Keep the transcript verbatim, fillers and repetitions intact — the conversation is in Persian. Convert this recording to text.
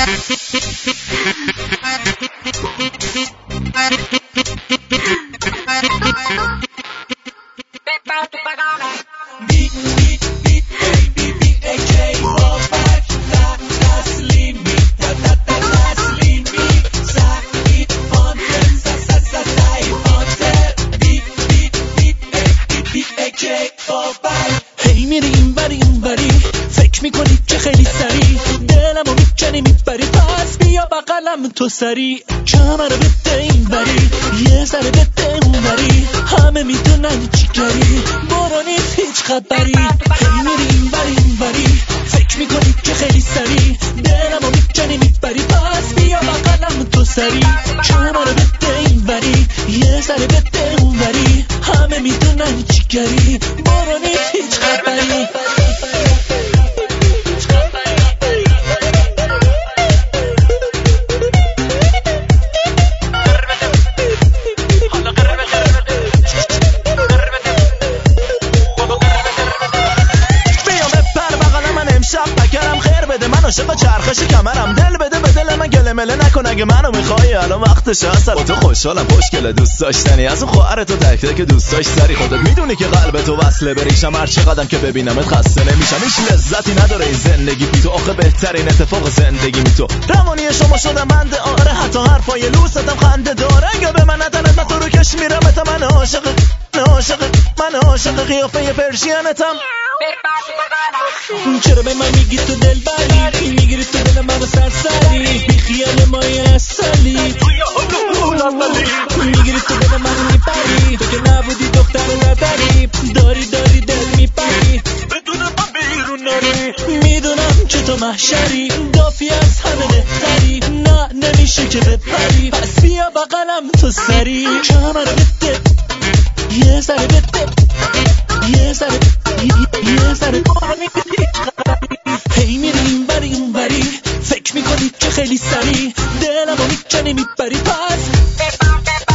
هی میری این بری این بری فکر میکنی که خیلی سری دلمو میکنی میبری پس بیا بغلم تو سری کمر رو بده این بری یه ذره بده اون بری همه میدونن چی کردی برو نیست هیچ خبری هی میری این بری این بری فکر میکنی که خیلی سری دلمو میکنی میبری پس بیا بغلم تو سری کمر رو بده این بری یه ذره بده اون بری همه میدونن چی کردی برو نیست هیچ خبری عاشق چرخش کمرم دل بده به دل من گله مله نکن اگه منو میخوای الان وقتش هست با تو خوشحالم خوشگله دوست داشتنی از اون خواهر تو تک تک دوست داشت سری خودت میدونی که قلب تو وصله بریشم هر چقدرم که ببینمت خسته نمیشم هیچ لذتی نداره این زندگی بی تو آخه بهترین اتفاق زندگی می تو روانی شما شدم بنده آره حتی حرفای لوستم خنده داره اگه به من ندنت من تو رو کش میرم تا من عاشق عاشق من عاشق قیافه پرشینتم چرا به من میگی تو دل بری میگیری تو دل منو سرسری بی خیال مای اصلی میگیری تو دل منو میپری تو که نبودی دختر نداری داری داری دل میپری بدون ما بیرون ناری میدونم که تو محشری دافی از همه بهتری نه نمیشه که بپری پس بیا بغلم تو سری کمر بده یه ذره بده یه ذره یه ذره هی میری این بری این بری فکر میکنی که خیلی سری دلمو میکنی میبری پس